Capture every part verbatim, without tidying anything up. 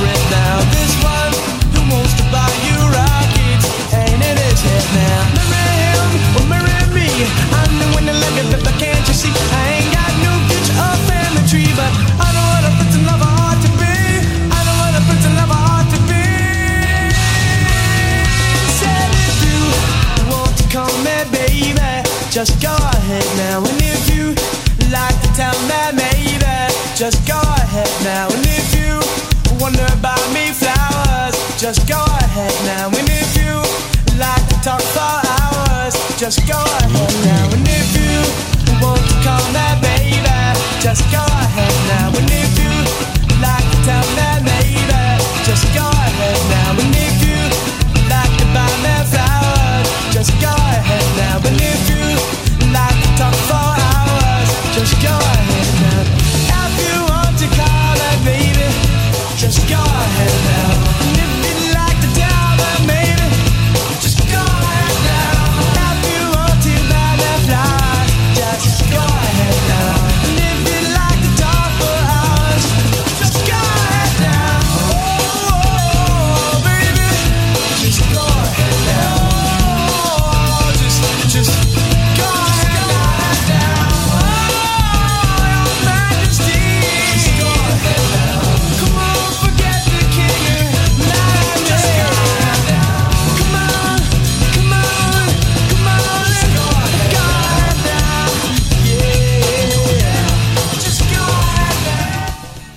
friend now. This one who wants to buy you rockets ain't in his head now. Marry him or marry me, I'm the one that love you, but can't you see? I ain't got no future or family tree, but I know what a prince and lover ought to be. I know what a prince and lover ought to be. Said if you want to call me baby, just go ahead now. And if you like to tell me maybe, just go ahead now. And if you wonder about me flowers, just go ahead now. And if you like to talk for hours, just go ahead now. And if you want to call me baby, just go ahead now. And if you like to tell me maybe, just go ahead now. And if you like to buy me flowers, just go ahead now. And if you like to talk for hours, just go ahead now. If you want to call me baby, just go ahead now. And if you like to tell me maybe, just go ahead now. If you want to buy me flowers, just go ahead now. And if you like to talk for hours, just go ahead now. Oh, baby, just go ahead now. Oh, just, just go ahead now. Oh, your majesty, just go ahead now. Come on, forget the king. Now just go ahead now. Come on, come on, come on, just go ahead now. Yeah, just go ahead now.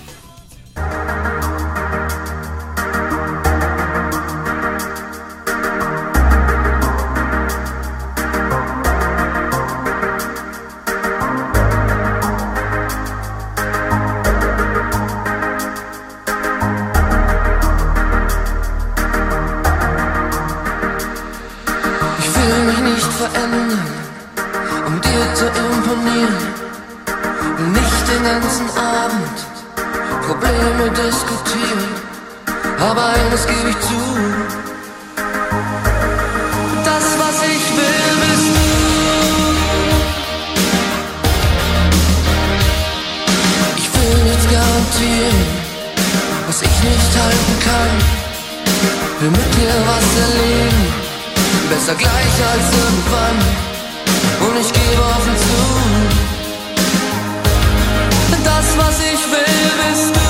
Ich will mich nicht verändern, um dir zu imponieren. Will nicht den ganzen Abend Probleme diskutieren. Aber eines gebe ich zu: das, was ich will, bist du. Ich will nichts garantieren, was ich nicht halten kann. Will mit dir was erleben, besser gleich als irgendwann. Und ich gebe offen zu: das, was ich will, bist du.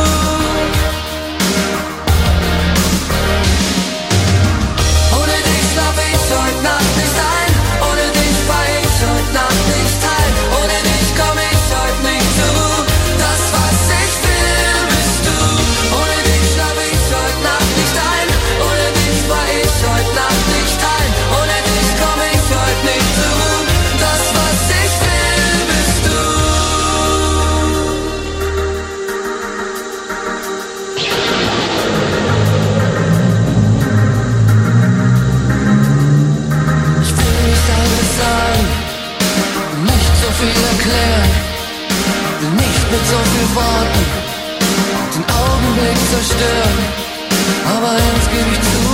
Ohne dich schlaf ich heute Nacht nicht ein. Ohne dich fahr ich heute Nacht nicht heim. Ohne dich komm ich heute nicht zur Ruhe. Das, was ich will, bist du. Ohne dich schlaf ich heute Nacht nicht ein. Ohne dich fahr ich heute Nacht nicht heim. Ohne dich komm ich heute nicht zur Ruhe. Das, was ich will, bist du. Ich will nicht alles sagen, nicht so viel erklären, will nicht mit so viel Worten den Augenblick zerstören. Aber eins gebe ich zu: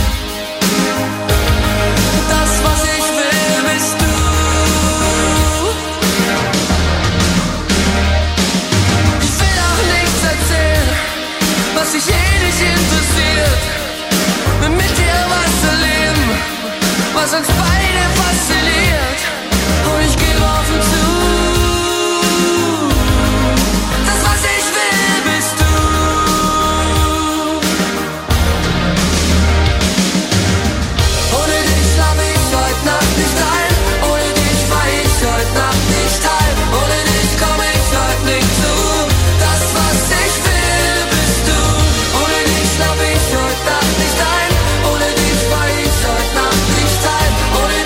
das, was ich will, bist du. Ich will auch nichts erzählen, was dich eh nicht interessiert. Will mit dir was erleben, was uns beide fasziniert. Und ich gebe offen zu: das, was ich will, bist du. Ohne dich schlaf ich heute Nacht nicht ein. Ohne dich fahr ich heute Nacht nicht heim. Ohne dich komm ich heute nicht zur Ruhe. Das, was ich will, bist du. Ohne dich schlaf ich heute Nacht nicht ein. Ohne dich fahr ich heute Nacht nicht heim. Ohne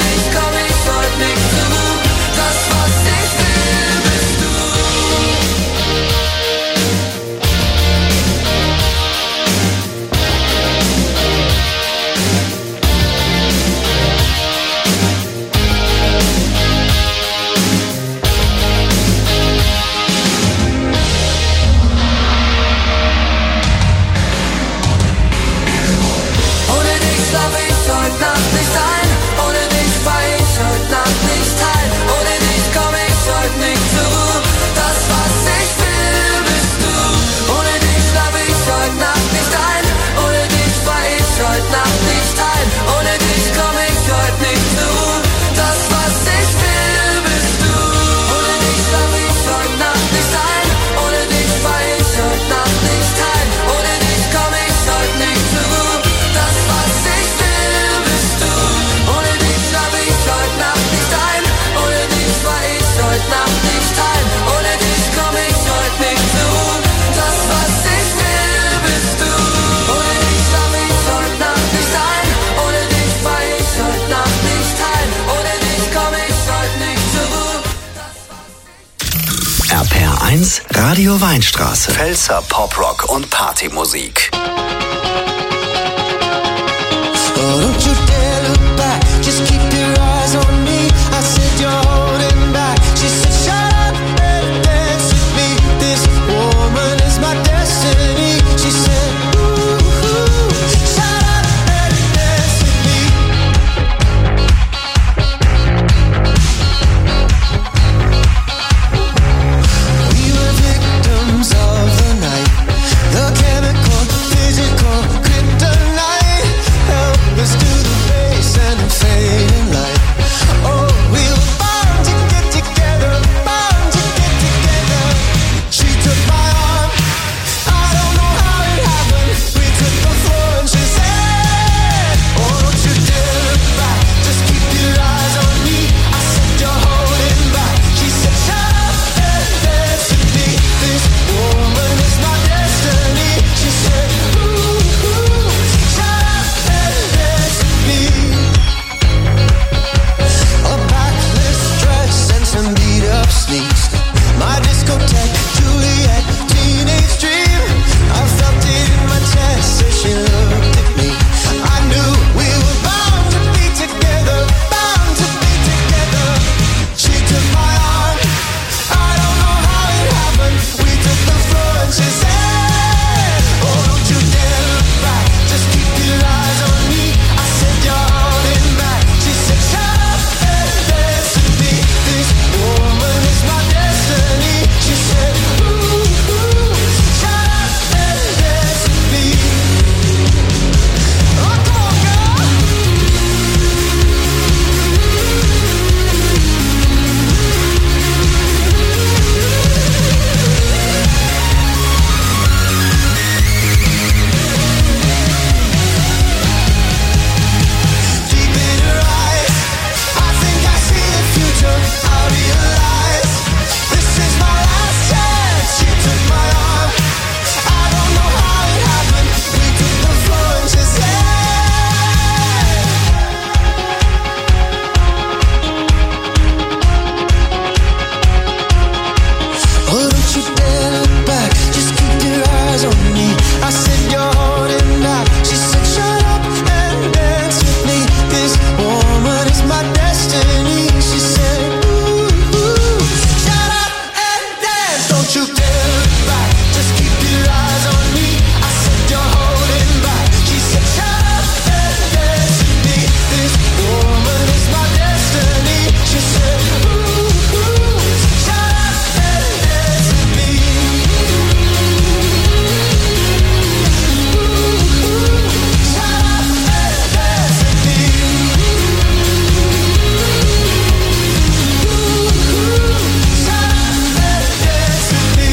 eins Radio Weinstraße. Pfälzer Poprock und Partymusik. Oh, don't you dare look back, just keep your eyes on me. I said you're holding back. She said shut up and dance with me. This woman is my destiny. She said ooh, ooh, shut up and dance with me. We were victims of the night, the chemical, physical kryptonite. Help us to the base and the fading light. Oh, we were bound to get together, bound to get together. She took my arm, I don't know how it happened. We took the floor and she said, oh, don't you dare look back, just keep your eyes on me. I said you're holding back. She said shut up and dance with me. This woman is my destiny. She said ooh, ooh, shut up and dance with me. A backless dress and some beat up sneaks. My discotheque, Juliet, teenage dream. I felt it in my chest as she looked at me. I knew we were bound to be together, bound to be together. She took my arm, I don't know how it happened. We took the floor and she said, oh, don't you dare look back, just keep your eyes on me. I said you're holding back. She said shut up and dance with me. This woman is my destiny. She said ooh, ooh, shut up and dance with me. Oh, come on, girl. Deep in her eyes, I think I see the future. I realize this is my last chance. She took my arm, I don't know how it happened. We took the floor and she said, oh, don't you dare look back, just keep your eyes on me. I said you're holding back. She said shut up and dance with me. This woman is my destiny. She said ooh, ooh, shut up and dance. Don't you dare look back, just keep your eyes on me. I said you're holding back. She said shut up and dance with me. This woman is my destiny. She said ooh, ooh, shut up and dance with me. Ooh, ooh, shut up and dance with me. Ooh, ooh, shut up and dance with me.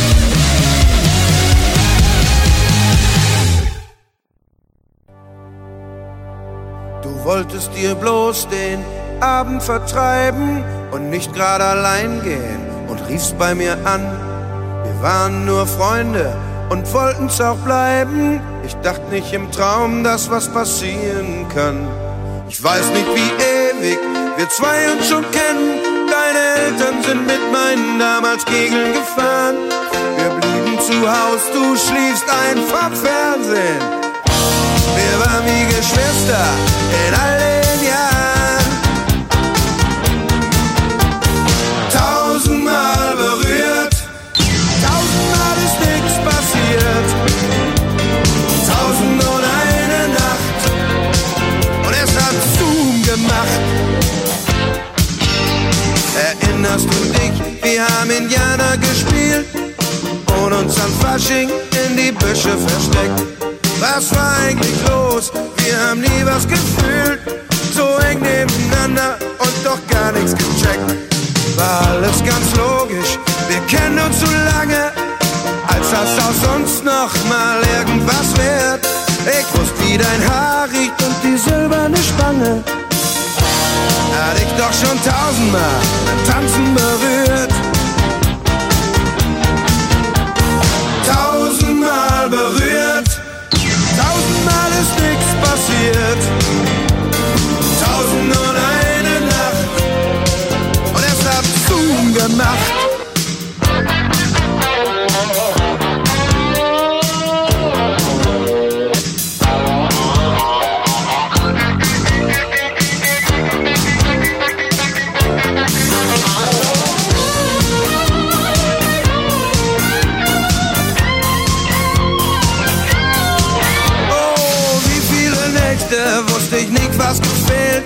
Du wolltest dir bloß den Abend vertreiben und nicht gerade allein gehen und riefst bei mir an. Wir waren nur Freunde und wollten's auch bleiben. Ich dachte nicht im Traum, dass was passieren kann. Ich weiß nicht, wie ewig wir zwei uns schon kennen. Deine Eltern sind mit meinen damals Kegeln gefahren. Wir blieben zu Haus, du schliefst ein vom Fernsehen. Wir waren wie Geschwister in all den Jahren. Tausendmal berührt, tausendmal ist nichts passiert. Tausend und eine Nacht und es hat Zoom gemacht. Erinnerst du dich, wir haben Indianer gespielt und uns am Fasching in die Büsche versteckt. Was war eigentlich los? Wir haben nie was gefühlt. So eng nebeneinander und doch gar nichts gecheckt. War alles ganz logisch, wir kennen uns so lange, als das aus uns noch mal irgendwas wird. Ich wusste, wie dein Haar riecht und die silberne Spange. Hat ich doch schon tausendmal beim Tanzen berührt. Tausendmal berührt. Tausendmal ist nichts passiert. Tausend und eine Nacht und es hat Zoom gemacht.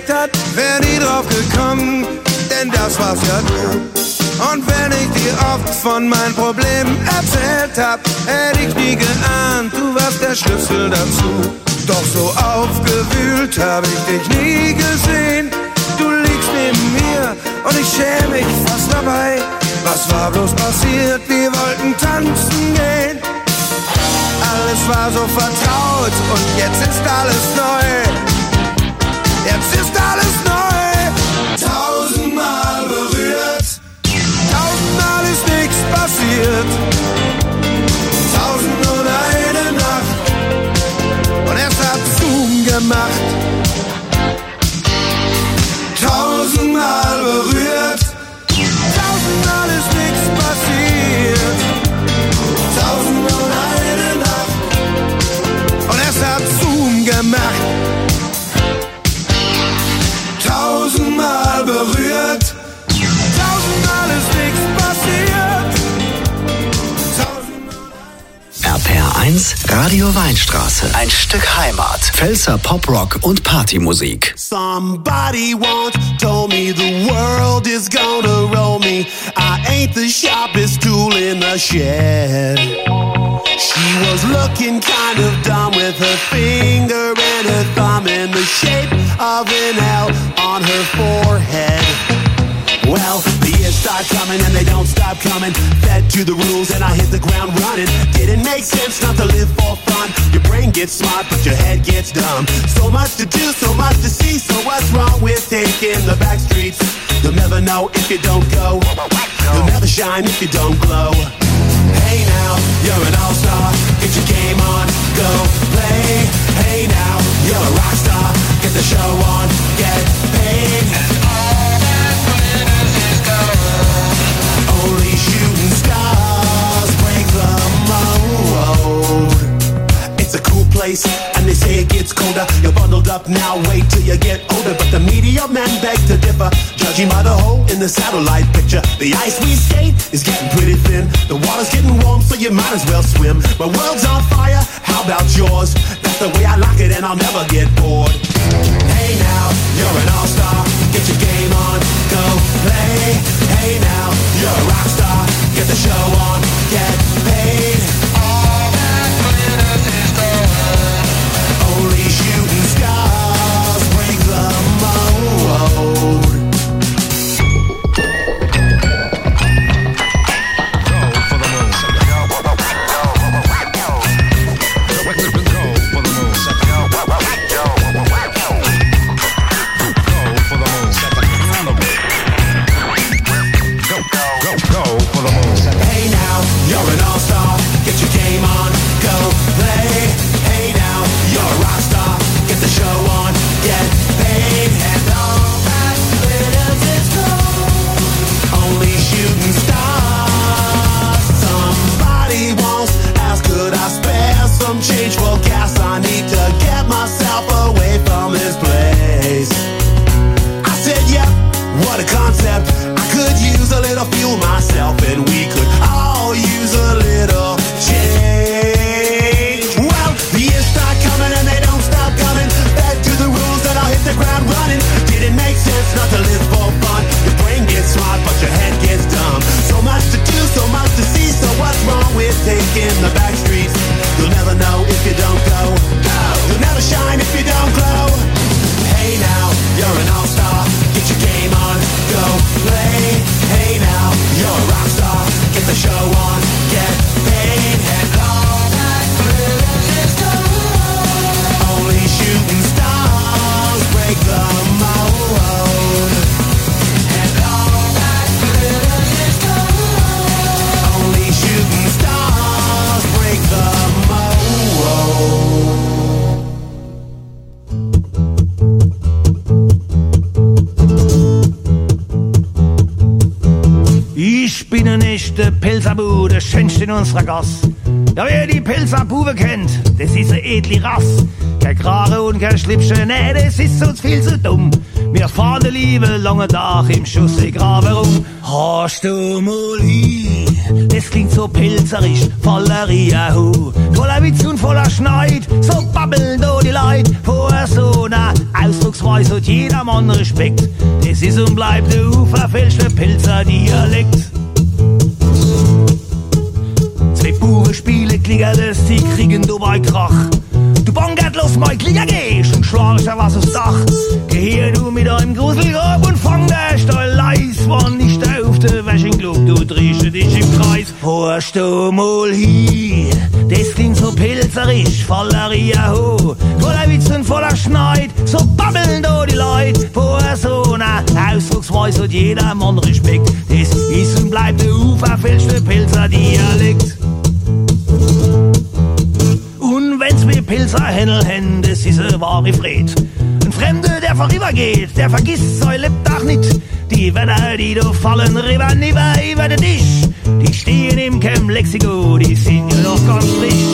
erzählt hat, wär nie drauf gekommen, denn das war's ja du. Und wenn ich dir oft von meinen Problemen erzählt hab, hätte ich nie geahnt, du warst der Schlüssel dazu. Doch so aufgewühlt hab ich dich nie gesehen. Du liegst neben mir und ich schäme mich fast dabei. Was war bloß passiert? Wir wollten tanzen gehen. Alles war so vertraut und jetzt ist alles neu. Jetzt ist alles neu. Tausendmal berührt, tausendmal ist nichts passiert. Tausend und eine Nacht und erst hat Zoom gemacht. Tausendmal berührt, tausendmal ist nichts passiert. Tausend und eine Nacht und erst hat Zoom gemacht. Tausendmal berührt, tausendmal ist nichts passiert. R P R eins Radio Weinstraße. Ein Stück Heimat. Pfälzer Poprock und Partymusik. Somebody once told me the world is gonna roll me. I ain't the sharpest tool in the shed. She was looking kind of dumb with her finger and her thumb in the shape of an L on her forehead. Well, the years start coming and they don't stop coming. Fed to the rules and I hit the ground running. Didn't make sense not to live for fun. Your brain gets smart but your head gets dumb. So much to do, so much to see. So what's wrong with taking the back streets? You'll never know if you don't go. You'll never shine if you don't glow. Hey now, you're an all-star. Get your game on, go play. Hey now, you're a rock star. Get the show on, get paid. And all that glitters is gold. Only shooting stars break the mold. It's a cool place, and they say it gets colder. You're bundled up now, wait till you get older. But the media men beg to differ, judging by the hole in the satellite picture. The ice we skate is getting pretty thin. The water's getting warm, so you might as well swim. My world's on fire, how about yours? That's the way I like it, and I'll never get bored. Hey now, you're an all-star. Get your game on, go play. Hey now, you're a rock star. Get the show on, get paid. All that glitters is gold. Only shooting stars break the mold. Pilserbu, der schönste in unserer Gass. Ja, wer die Pilserbuwe kennt, das ist eine edle Rass. Kein Krare und kein Schlipsche, nee, das ist uns viel zu dumm. Wir fahren den lieben langen Tag im Schuss graben rum. Hast du mal hin? Das klingt so so pilzerisch, voller Riahu. Voller Witz und voller Schneid, so babbeln do die Leid. Vor so einer Ausdrucksweise hat jedermann Respekt. Das ist und bleibt der unverfälschte Pilzer Dialekt. Zwei Buben spielen Klingerles, die kriegen dabei Krach. Du bongert los, mein Klinger gehst und schlagst was aufs Dach. Geh hier du mit einem Gruselgrab und fang der Stall leis, wann nicht auf der Wäschenglub, du drehst dich im Kreis. Horst du mal hier, das klingt so pilzerisch, voller Riahu. Voller Witz und voller Schneid, so babbeln da die Leute. Vor so einer Ausdrucksweise hat jedermann Respekt. Das ist und bleibt der unverfälschte Pilzer Dialekt. Und wenn's mir Pilzer Händel hen, das ist eine wahre Fred. Ein Fremde, der vorübergeht, der vergisst sein Lebtag nicht. Die Wetter, die da fallen, rüber, nüber, über den Tisch. Die stehen im Camp Lexiko, die sind ja noch ganz frisch.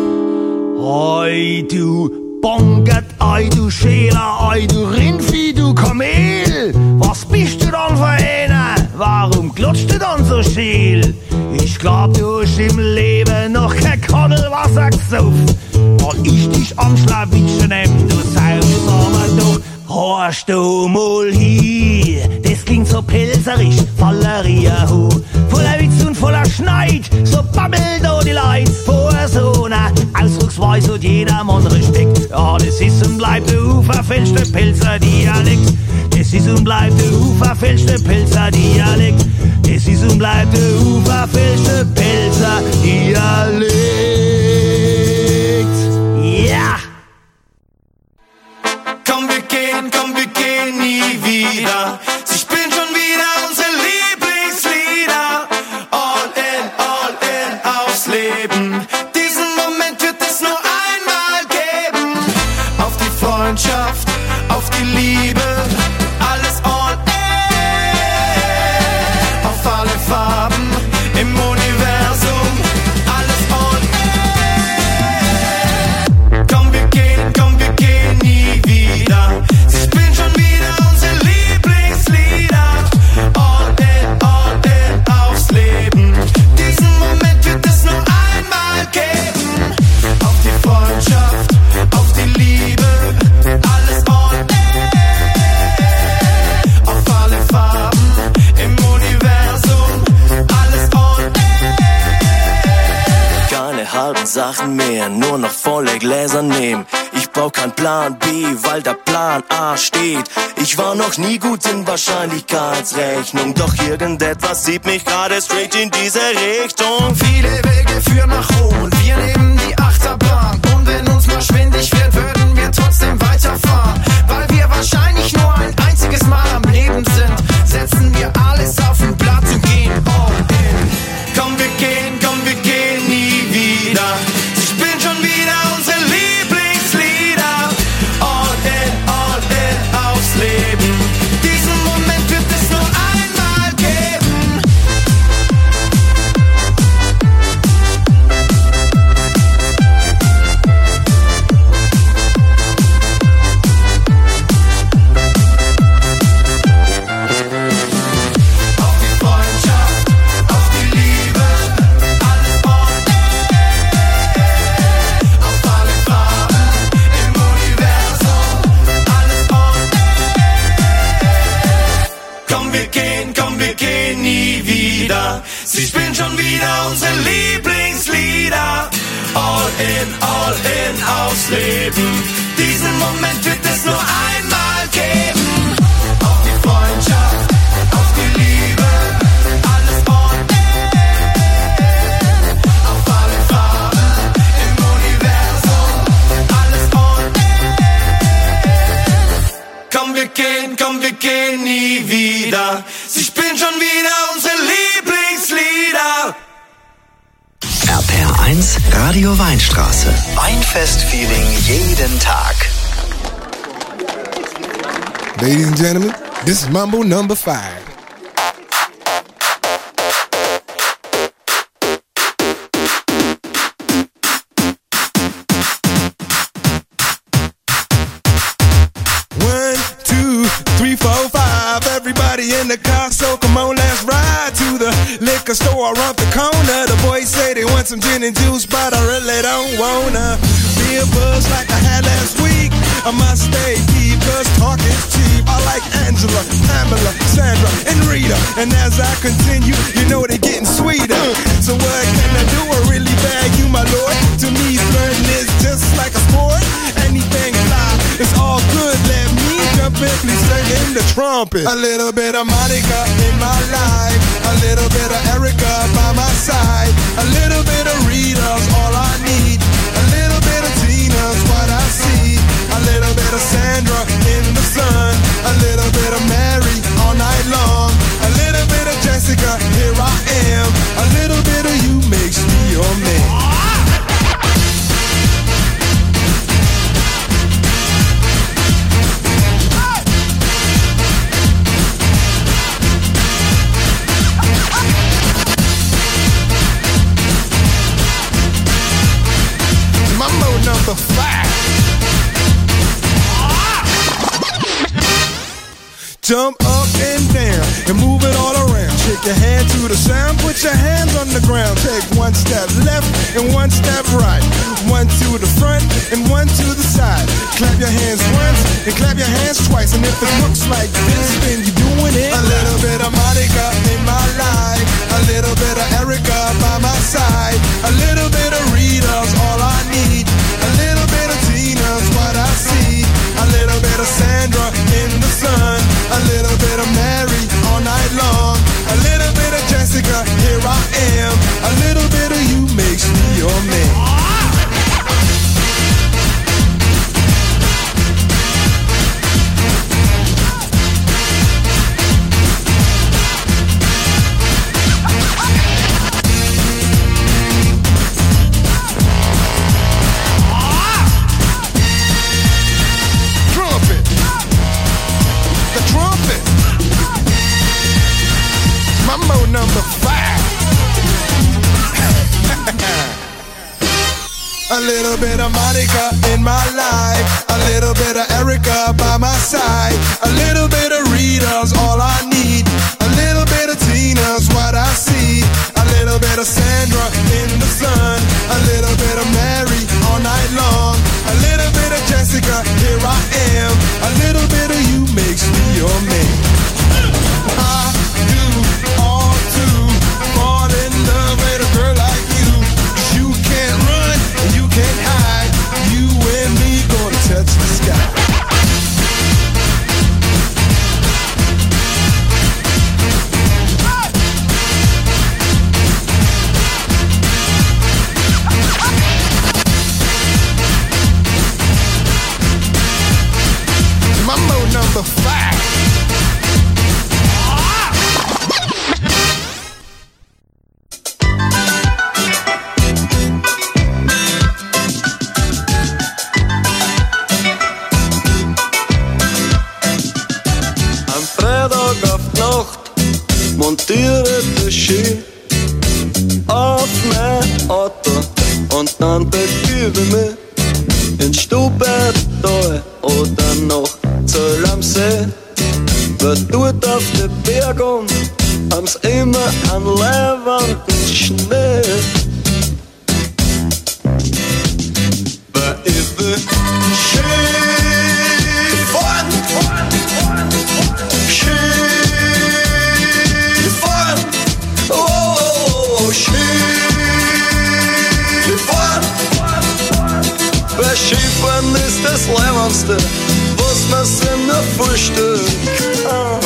Oi, du Bongert, oi, du Schäler, oi, du Rindvieh, du Kamel. Was bist du dann für einer? Warum klutscht du dann so scheel? Ich glaub, du hast im Leben noch kein Kaddelwasser gesauft. Weil ich dich am Schlawitschen nehm, du saufst aber doch. Horst du mal hier, das klingt so pilzerisch, voller Riahu. Voller Witz und voller Schneid, so babbeln da die Leid. Vor so einer Ausdrucksweise hat jedermann Respekt. Ja, das ist und bleibt der unverfälschte Pilzer Dialekt. Das ist und bleibt der unverfälschte Pilzer Dialekt. Das ist und bleibt der unverfälschte Pilzer Dialekt. Ja! Komm, wir gehen, komm, wir gehen nie wieder. Sie spielen schon wieder unsere Lieblingslieder. All in, all in aufs Leben. Diesen Moment wird es nur einmal geben. Auf die Freundschaft, auf die Liebe. Alles all in. Auf alle Farben im Universum. Alles all in. Komm, wir gehen, komm, wir gehen nie wieder. Sie spielen schon wieder unsere Lieblingslieder. All in, all in aufs Leben. Diesen Moment wird es nur einmal geben. Auf die Freundschaft, auf die Liebe. Alles all in. Auf alle Farben im Universum. Alles all in. Keine halben Sachen mehr, nur noch volle Gläser nehmen. Ich brauch keinen Plan B, weil der Plan A steht. Ich war noch nie gut in Wahrscheinlichkeitsrechnung, doch irgendetwas zieht mich gerade straight in diese Richtung. Viele Wege führen nach Rom und wir nehmen die Achterbahn. Und wenn uns mal schwindig wird, würden wir trotzdem weiterfahren. Weil wir wahrscheinlich nur ein einziges Mal am Leben sind, setzen wir alles auf den Platz und gehen all in. Komm, wir gehen, komm, wir gehen nie wieder. Sie spielen schon wieder unsere Lieblingslieder. All in, all in aufs Leben. Diesen Moment wird es nur einmal geben. Auf die Freundschaft, auf die Liebe, alles all in. Auf alle Farben im Universum, alles all in. Komm, wir gehen, komm, wir gehen nie wieder. Sie spielen schon wieder unsere Lieblingslieder. All in, all in aufs Leben. Diesen Moment wird es nur einmal geben. Auf die Freundschaft, auf die Liebe, alles all in. Auf alle Farben im Universum, alles all in. Komm, wir gehen, komm, wir gehen nie wieder. Sie spielen schon wieder unsere Lieblingslieder. R P R eins Radio Weinstraße. Weinfest-Feeling jeden Tag. Ladies and gentlemen, this is Mambo number five. One, two, three, four, five. Everybody in the car, so come on, let's ride to the liquor liquor store around the corner. The boys say they want some gin and juice, but I really don't wanna be a buzz like I had last week. I must stay deep, cause talk is cheap. I like Angela, Pamela, Sandra, and Rita. And as I continue, you know they're getting sweeter. So what can I do? I really bag you, my lord. To me, flirting is just like a sport. Anything fly, it's all good. Let me jump in, please sing in the trumpet. A little bit of Monica in my life, a little bit of Erica by my side, a little bit of Rita's all I need, a little bit of Tina's what I see, a little bit of Sandra in the sun, a little bit of Mary all night long, a little bit of Jessica, here I am, a little bit of you makes me your man. Number five. Jump up and down and move it all around. Shake your hand to the sound, put your hands on the ground. Take one step left and one step right. One to the front and one to the side. Clap your hands once and clap your hands twice. And if it looks like this, then you're doing it. A little bit of Monica in my life, a little bit of Erica by my side, a little bit of Rita's all I need, a little bit of Tina's what I see, a little bit of Sandra in the sun, a little bit of Mary all night long, a little bit of Jessica, here I am, a little bit of you makes me your man. Number five. A little bit of Monica in my life, a little bit of Erica by my side, a little bit of Rita's all I need, a little bit of Tina's what I see, a little bit of Sandra in the sun, a little bit of Mary all night long, a little bit of Jessica, here I am, a little bit of you makes me your man. I do all to fall in love with a girl like you, 'cause you can't run and you can't hide, you and me gonna touch the sky. Mambo number five. Montiere die Ski auf mein Auto und dann begebe mich in Stubaital oder noch Zöll am See. Weil dort auf den Bergen haben's immer einen leibenden Schnee. Weil ich will Ski fahren, Ski Bei Skifahren ist das Leibendste, was man sich nur vorstellen kann.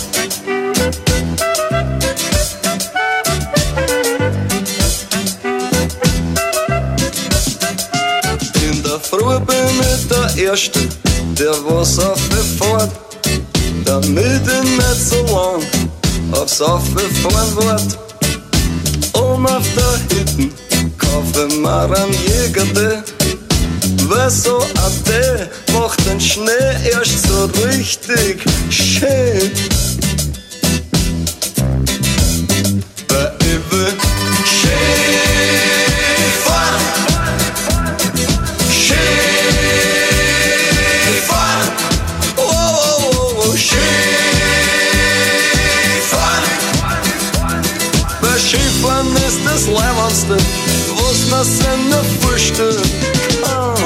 In der Früh bin ich der Erste, der was aufgefährt, damit ich nicht so lang aufs Aufgefahren wird. Um auf der Hütten kaufe ich mir einen Jäger, weil so ein Tee macht den Schnee erst so richtig schön. Weil ich will Ski fahren, Ski fahren, oh, oh, oh, Ski fahren. Weil Skifahren ist das Leibendste, was man sich nur vorstellen kann.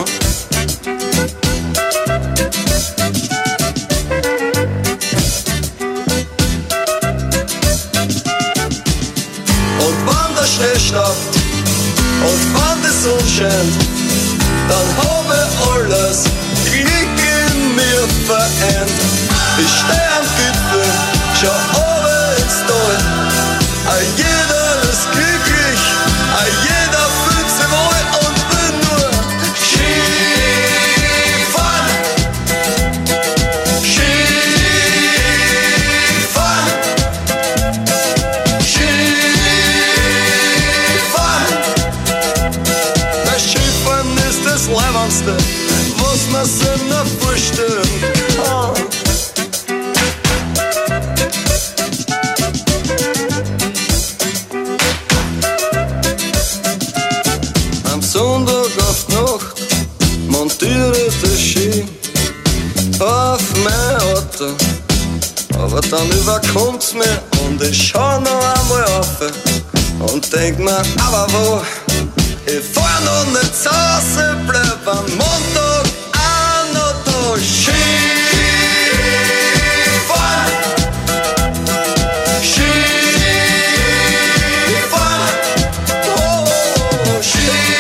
Und wenn der Schnee stoppt und wenn die Sonne scheint, dann hab ich alles Glück in mir vereint. Ich steh am Gipfel, schau oben ins Tal. A jeder ist glücklich, a jeder fühlt sich wohl und will nur Skifahren. Skifahren. Skifahren. Das Skifahren ist das Leibendste, was man sich nur vorstellen kann. Sonntag auf die Nacht montiere das Ski auf mein Auto, aber dann überkommt's mir und ich schau noch einmal auf und denk mir, aber wo, ich fahr noch nicht zu Hause, bleib am Montag auch noch da. Skifahren, Skifahren, oh, Skifahren.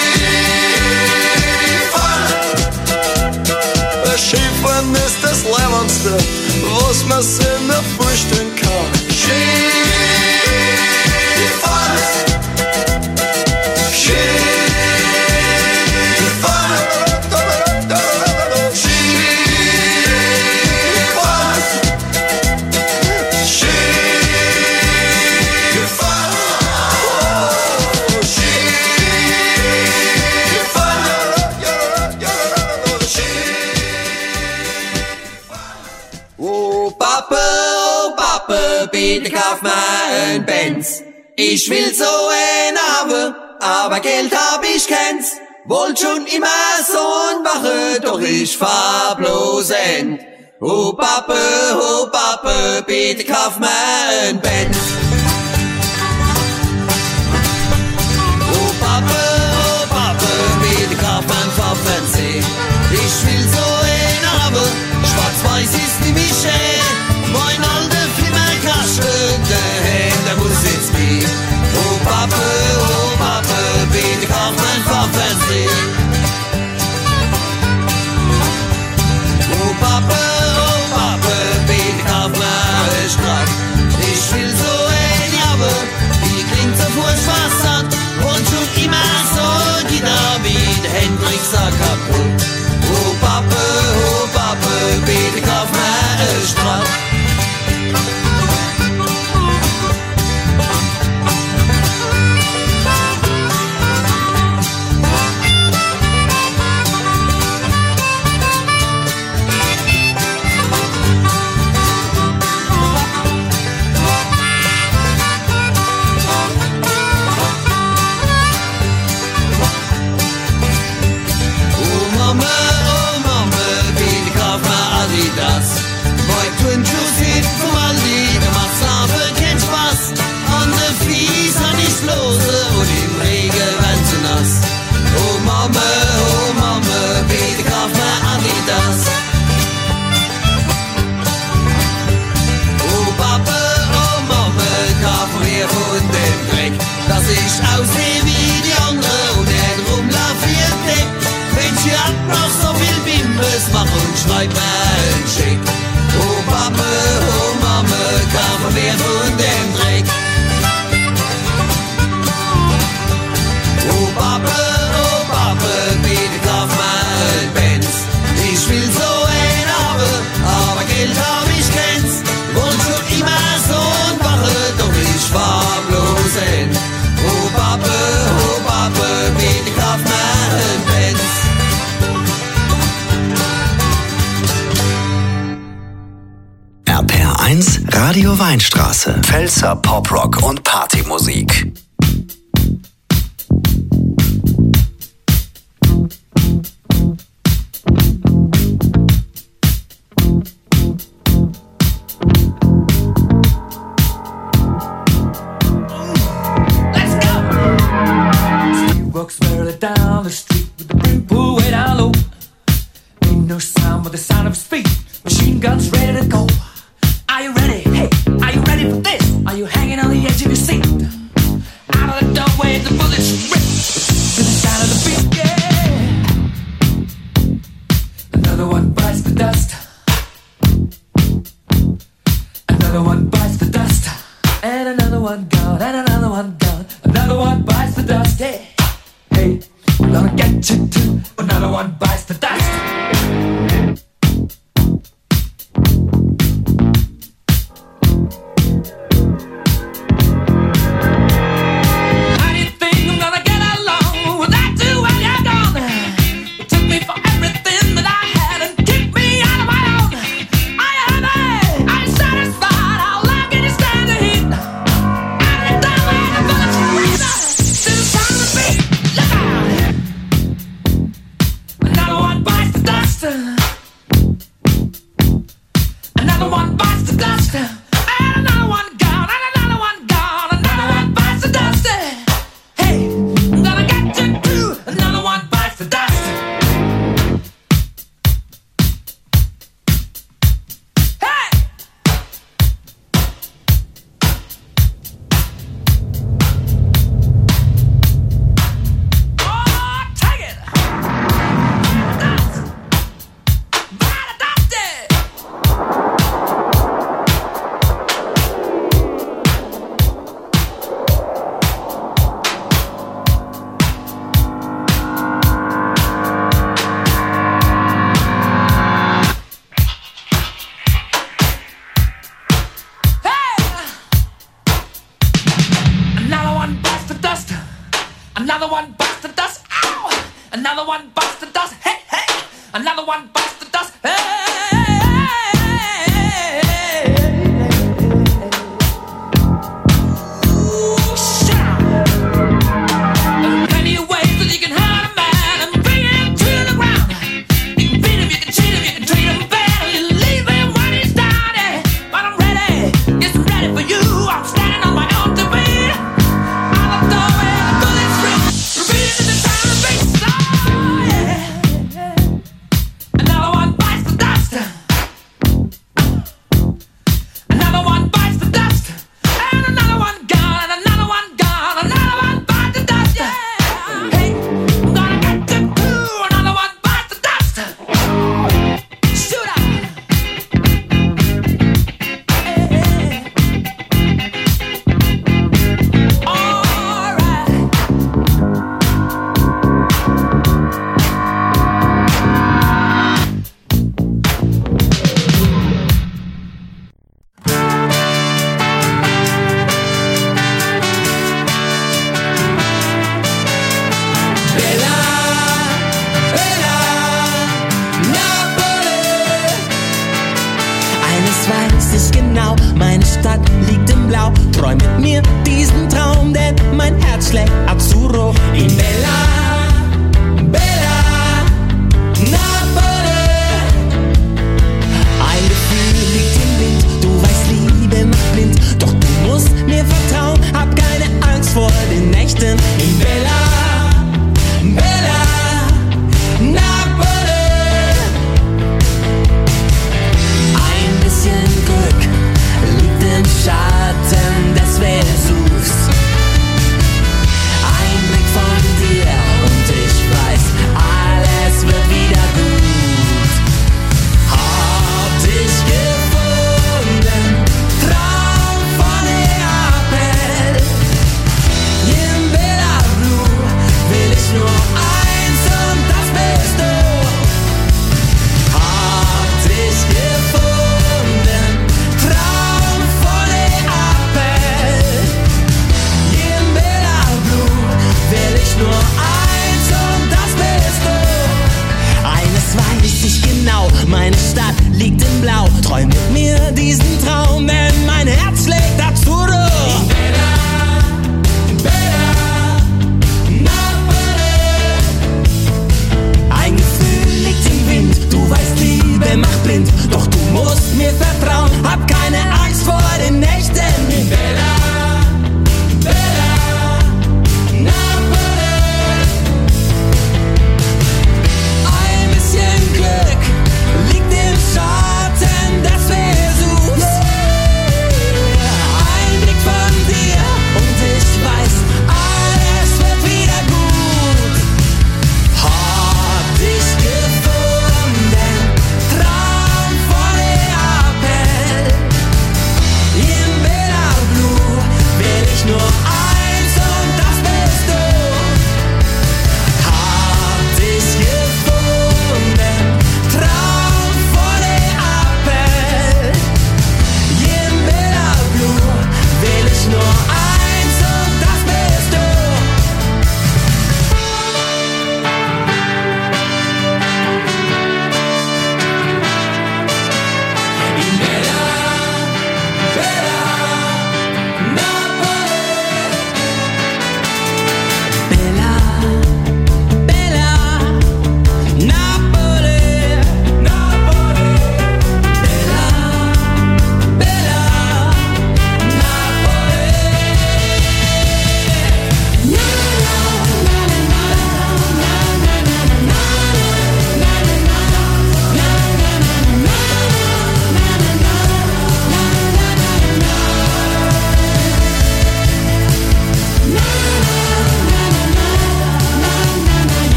Skifahren ist das Leibendste, was man sich nur vorstellen kann. Skifahren, Skifahren, Skifahren, Skifahren, oh, Skifahren. Oh Pappe, oh Pappe, bitte kauf mir ein Benz. Ich will so ein haben, aber Geld hab ich keins. Wollt schon immer so ein Wache, doch ich fahr bloß end. Oh Pappe, oh Pappe, bitte kauf mir ein Benz. Oh Pappe, oh Pappe, bitte kauf mir ein Farbfernsehen. Ich will so ein haben, schwarz-weiß ist die Mische. Mein alter Flimmerkasten, der Hand, der muss jetzt gehen. Oh Pappe, oh Pappe, bitte kauf mir ein Farbfernsehen. Oh Pappe, oh Pappe, bitte kauf mir ein Strack. Ich will so ein Jabbe, die klingt so furchtbar und schon immer so Gitarre wie der Hendrix kaputt. Oh Pappe, oh Pappe, bitte kauf mir ein Strack. Schreib mir ein Schick. Oh Pappe, oh Mame, kauf mir mehr von dem Dreck. Oh Pappe, oh Pappe, bitte kauf mir ein Benz. Ich will so ein haben, aber Geld hab ich keins. Wollt schon immer so ein Wache, doch ich fahr bloß hin. Oh Pappe, oh Pappe, bitte kauf mir ein Benz. R P R eins Radio Weinstraße. Pfälzer Poprock und Partymusik. another one bites the dust. Hey, hey, I'm gonna get you too. Another one bites the dust. Blue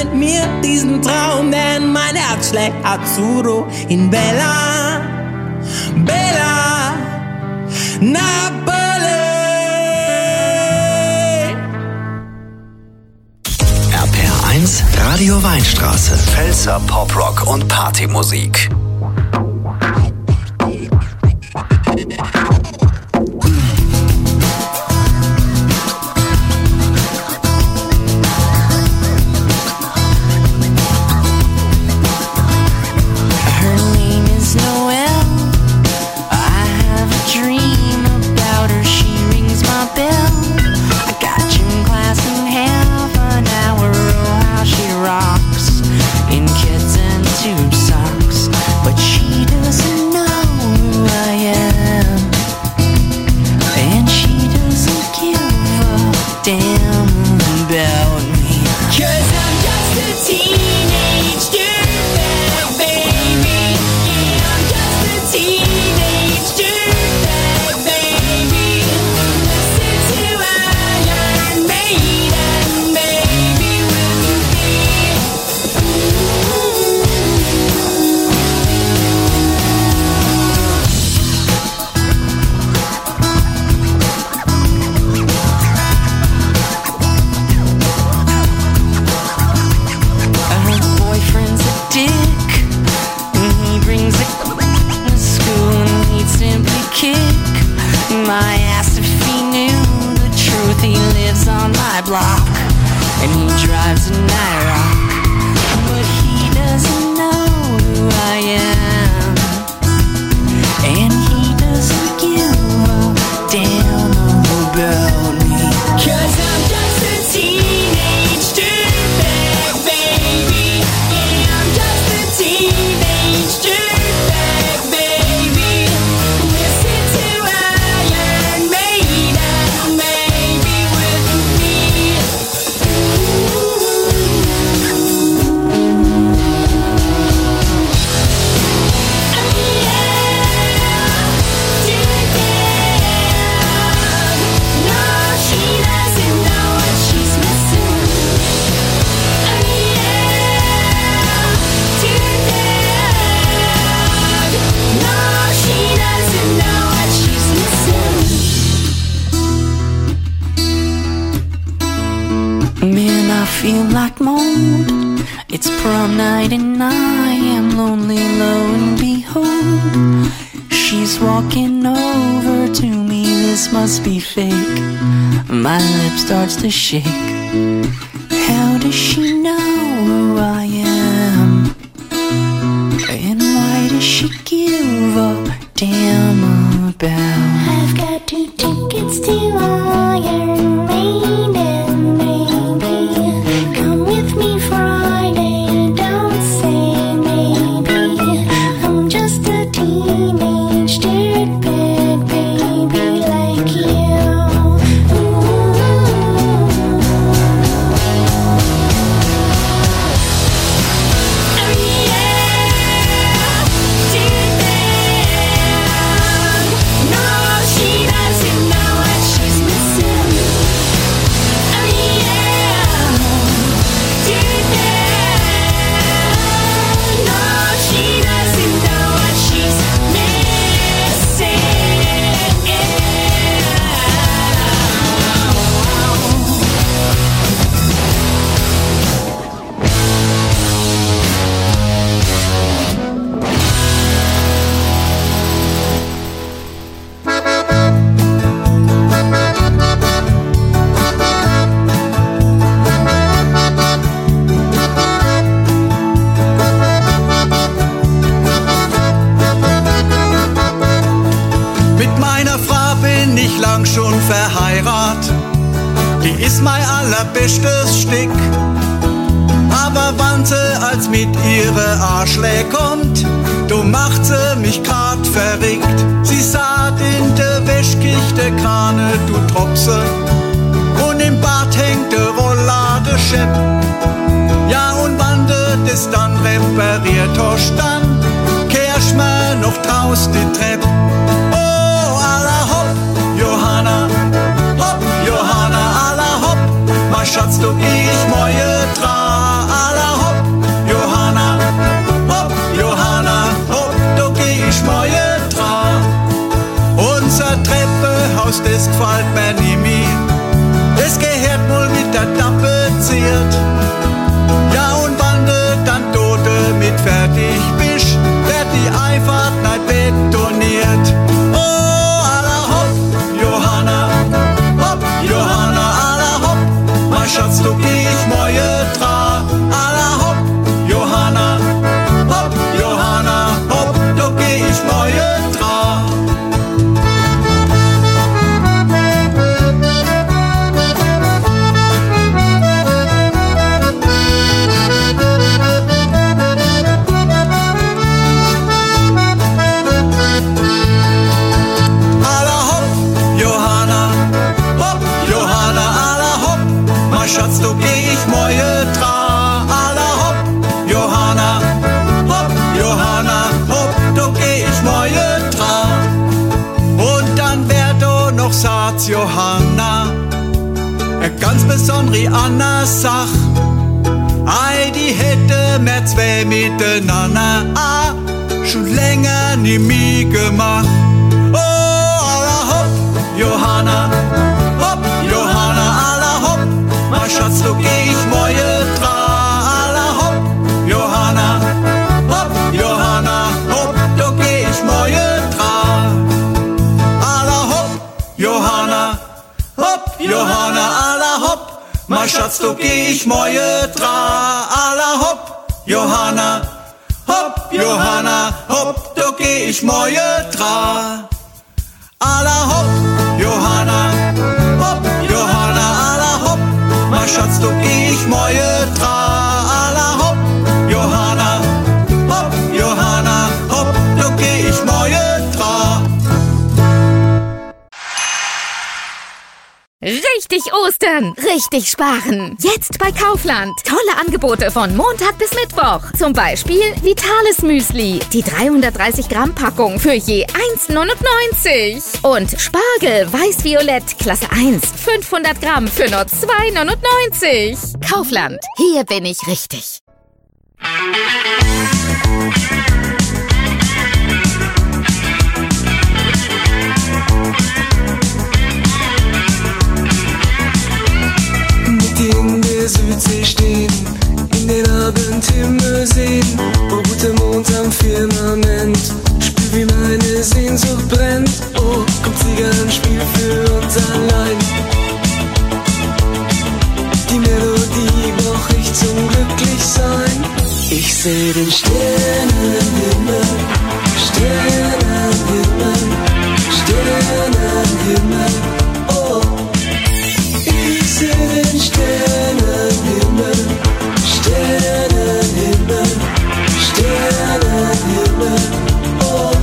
mit mir diesen Traum, denn mein Herz schlägt Azzurro in Bella, Bella, Napoli. R P R eins Radio Weinstraße. Pfälzer Poprock und Partymusik. Starts to shake. How does she know who I am? And why does she give a damn about? I've got two tickets to Iron Maiden, baby. Come with me Friday, don't say maybe. I'm just a teenage dirtbag baby like you. allerbestes Stück. Aber wann sie als mit ihre Arschlä kommt, du macht sie mich grad verrückt. Sie saht in der Wäschkichte Krane, du Tropse, und im Bad hängt der Rolladeschepp. Ja, und wann du das dann repariert hast, dann kehrst mir noch draus die Treppe. Oh, alla hopp, Johanna, hopp, Johanna, alla hopp, mein Schatz, du ich moje tra, alla du geh ich moje tra. Alla hopp, Johanna, hopp, Johanna, hopp, du geh ich moje tra. Und dann wär du noch Satz, Johanna, e ganz besondere Anna Sach. Ei, die hätte mehr zwei miteinander, ah, schon länger nie mi gemacht. Oh, alla hopp, Johanna, hopp, Johanna, alla hopp, mein Schatz, du geh ich moje tra. Alla hopp, Johanna, hopp, Johanna, hopp, du geh ich moje tra. Alla hopp, Johanna, hopp, Johanna, alla hopp, mein Schatz, du geh ich moje tra. Alla hopp, Johanna, hopp, Johanna, hopp, du geh ich moje tra. Alla hopp, Johanna, hopp, Johanna, alla hopp, mein Schatz, du geh ich moje tra. Alla hopp, Johanna, hopp, Johanna, hopp, du geh ich moje tra. Richtig Ostern, richtig sparen. Jetzt bei Kaufland. Tolle Angebote von Montag bis Mittwoch. Zum Beispiel Vitales Müsli. Die dreihundertdreißig Gramm Packung für je eins neunundneunzig. Und Spargel Weiß-Violett Klasse eins. fünfhundert Gramm für nur zwei neunundneunzig. Kaufland. Hier bin ich richtig. In der Südsee stehen, in den Abendhimmel sehen, oh guter Mond am Firmament, spür wie meine Sehnsucht brennt, oh kommt Zigarrenspiel für uns allein. Die Melodie brauch ich zum Glücklichsein. Ich seh den Sternenhimmel, Sternenhimmel, Sternenhimmel, oh. Ich seh den Sternenhimmel, Sternenhimmel, Sternenhimmel, oh.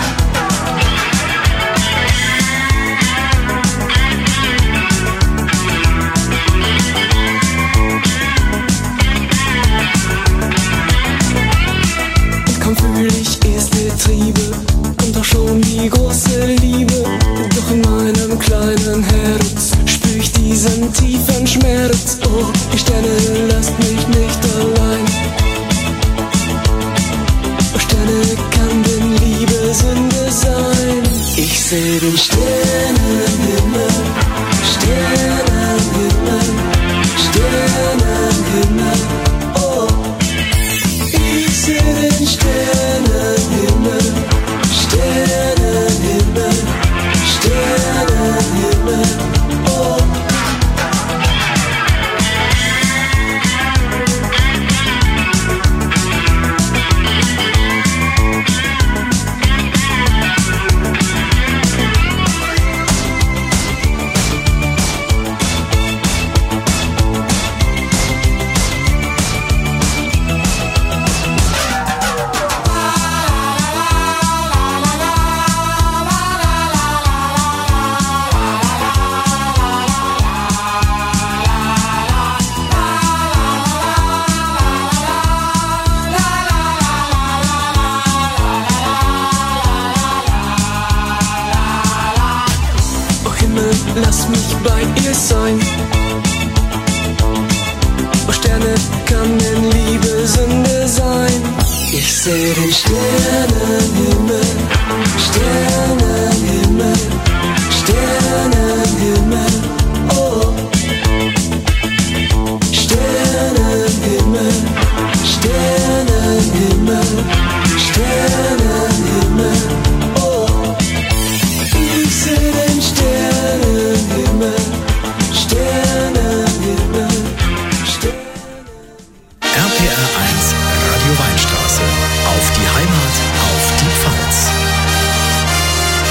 Und kaum fühl ich erste Triebe, kommt auch schon die große Liebe. Doch in meinem kleinen Herz spür ich diesen tiefen Schmerz. Oh, die Sterne, lasst mich nicht allein. Oh, Sterne, kann denn Liebe Sünde sein? Ich seh den Sternenhimmel, Sternenhimmel, Sternenhimmel, oh. Ich seh den Sternenhimmel, Sternenhimmel, Sternenhimmel, oh. Lass mich bei ihr sein. Oh Sterne, kann denn Liebe Sünde sein? Ich seh den Sternenhimmel, Sternenhimmel, Sternenhimmel, oh. Sternenhimmel, Sternenhimmel, Sternenhimmel, oh. Ich seh den Sternenhimmel, Sternenhimmel, Sternenhimmel. R P R eins Radio Weinstraße. Auf die Heimat, auf die Pfalz.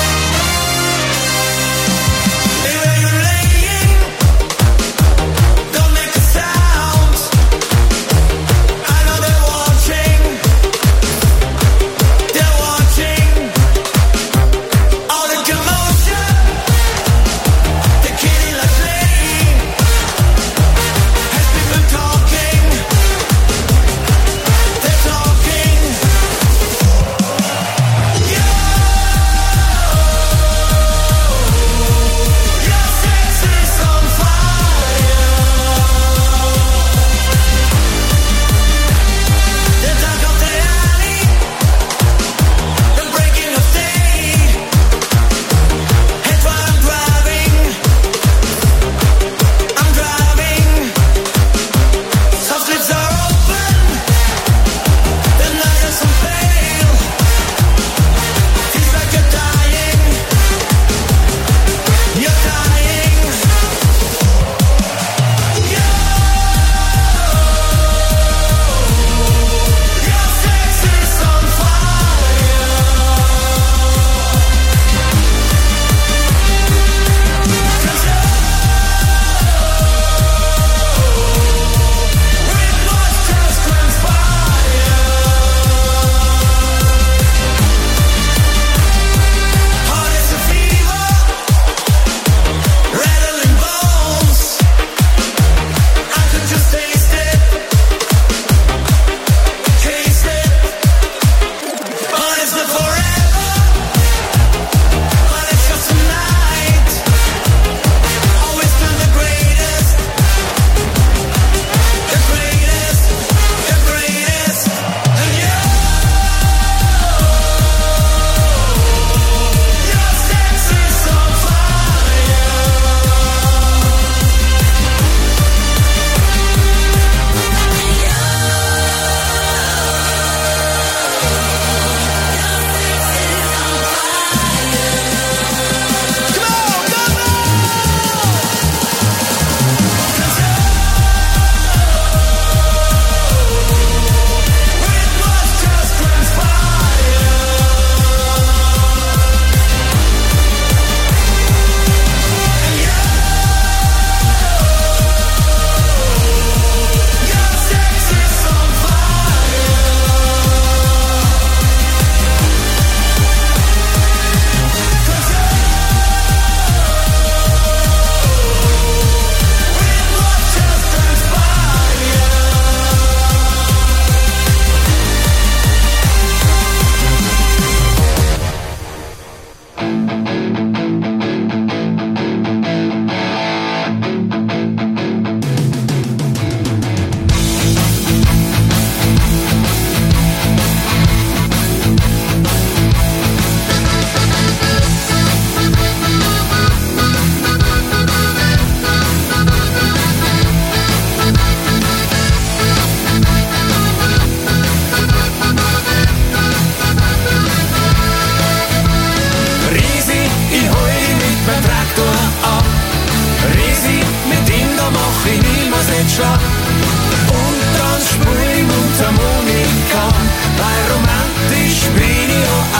nicht schlafen. Und dann spiel ich Mundharmonika, weil romantisch bin ich auch.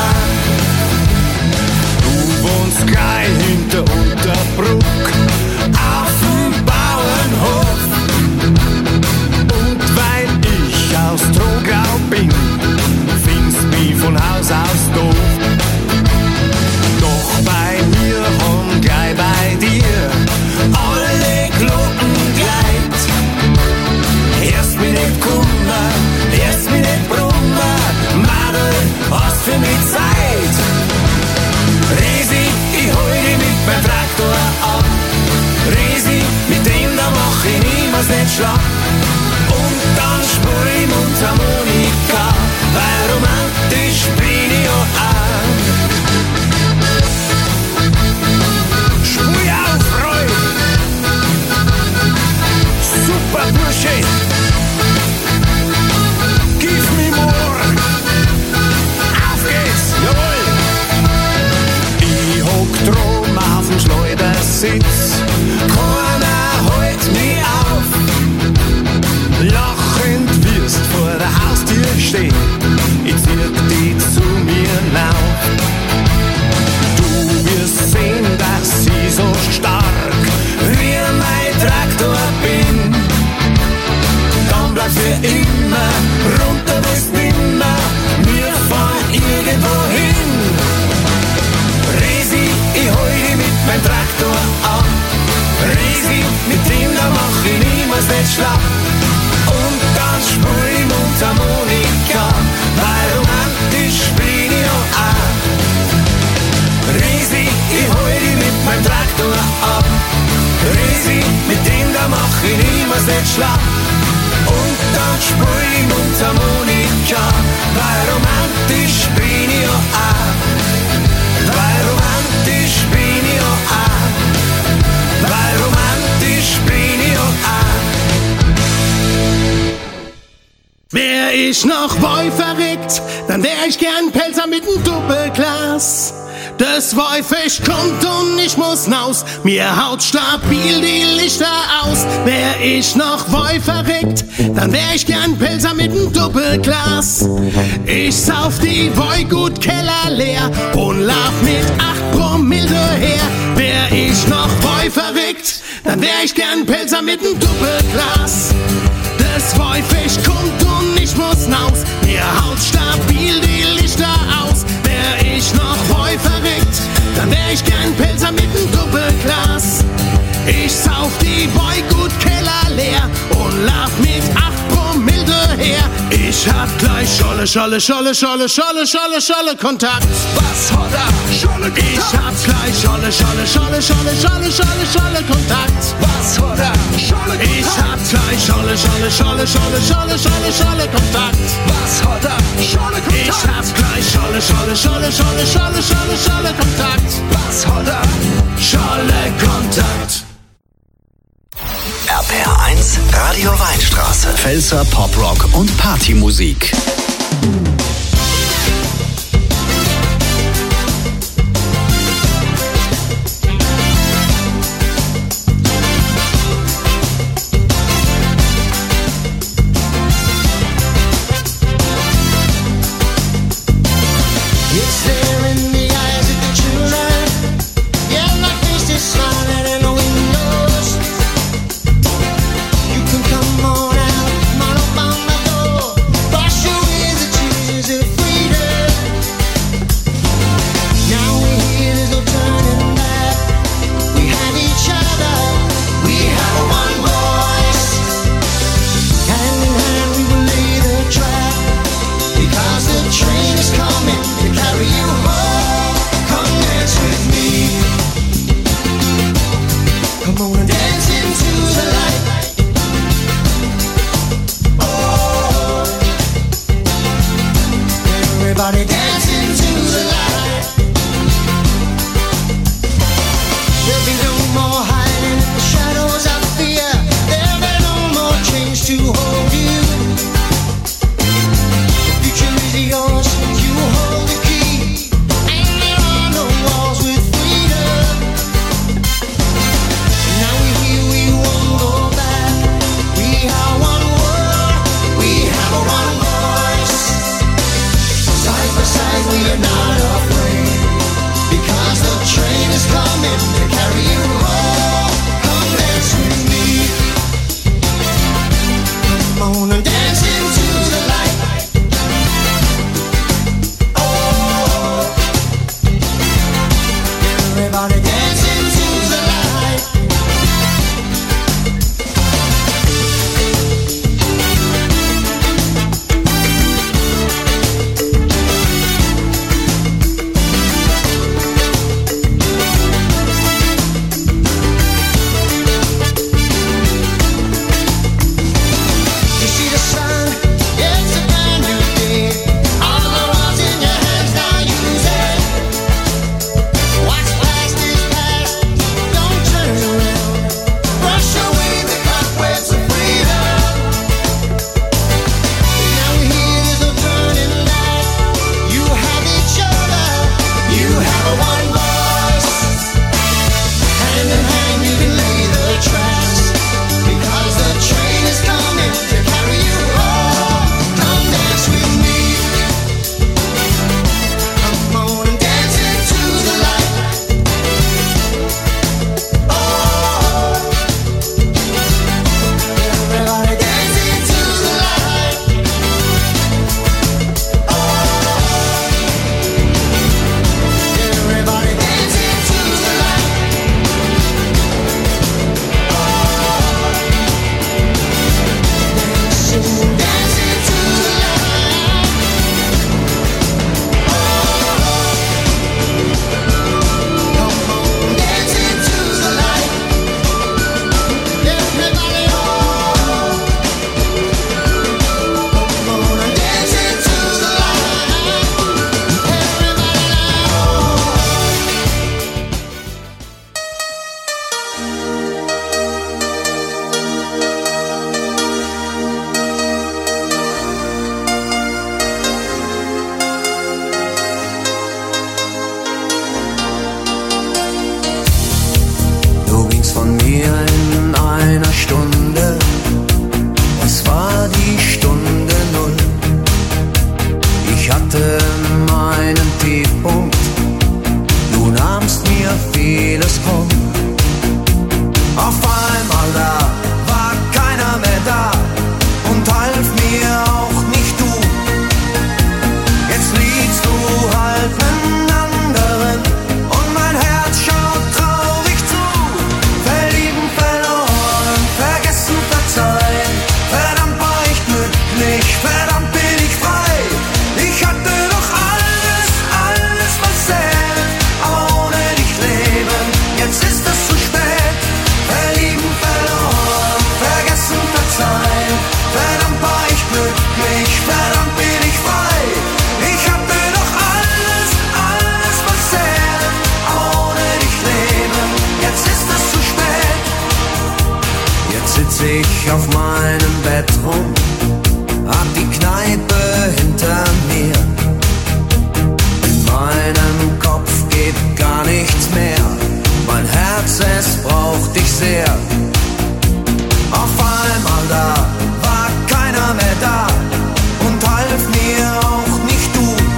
Du wohnst gleich hinter Unterbruck auf dem Bauernhof. Und weil ich aus Trogau bin, findest mich von Haus aus doof. Doch bei mir haben gleich bei dir alle Glocken gleit. Erst mich nicht Kummer, erst mich nicht Brummer, Madel, hast für mich Zeit. Resi, ich hol dich mit meinem Traktor ab. Resi, mit dem da mach ich niemals nicht schlapp. Und dann spür ich Mundharmonika, weil romantisch bin ich auch. Spür auf, Freude! Super Bursche! Give me more! Auf geht's, jawohl! Ich hock drum auf'm Schleudersitz, keiner hält mich auf. Lachend wirst vor der Haustür stehen, ich zieh dich zu mir lauf. Du wirst sehen, dass ich so stark wie mein Traktor bin. Dann bleib für immer, runter willst nimmer, wir fahren irgendwo hin. Resi, ich hol dich mit meinem Traktor ab. Resi, mit dem da mach ich niemals nicht schlapp. Und dann spür ich Mundharmonika, weil romantisch bin ich auch. Resi, ich hol dich mit meinem Traktor ab. Resi, mit dem da mach ich niemals nicht schlapp. Und dann spür ich Mundharmonika, weil romantisch bin ich auch. Weil romantisch bin ich auch. Weil romantisch bin ich auch. Wär ich noch Boy verrückt, dann wär ich gern Pelzer mit nem Doppelglas. Das Wolfisch kommt und ich muss naus, mir haut stabil die Lichter aus. Wär ich noch Boy verrückt, dann wär ich gern Pelzer mit nem Doppelglas. Ich sauf die Boy gut Keller leer und lauf mit acht Promille daher. Wär ich noch Boy verrückt, dann wär ich gern Pelzer mit nem Doppelglas. Das Wolfisch kommt und ich muss naus, mir haut stabil die Lichter aus. Wär ich noch Boy verrückt, dann wär ich gern Pelzer mit nem Doppelglas. Ich sauf die Boy gut Keller leer und lauf mit acht Promille daher. Ich hab gleich Scholle, Scholle, Scholle, Scholle, Scholle, Scholle, Scholle Kontakt. Was hat er? Scholle Kontakt. Ich hab gleich Scholle, Scholle, Scholle, Scholle, Scholle, Scholle, Scholle Kontakt. Was hat er? Scholle Kontakt. Ich hab gleich Scholle, Scholle, Scholle, Scholle, Scholle, Scholle, Scholle Kontakt. Was hat er? Scholle Kontakt. Ich hab gleich Scholle, Scholle, Scholle, Scholle, Scholle, Scholle, Scholle Kontakt. Was hat er? Scholle Kontakt. R P R eins Radio Weinstraße. Pfälzer Poprock und Partymusik. You can come on out, man up on my door. Wash away the tears ich auf meinem Bett rum, hab die Kneipe hinter mir. In meinem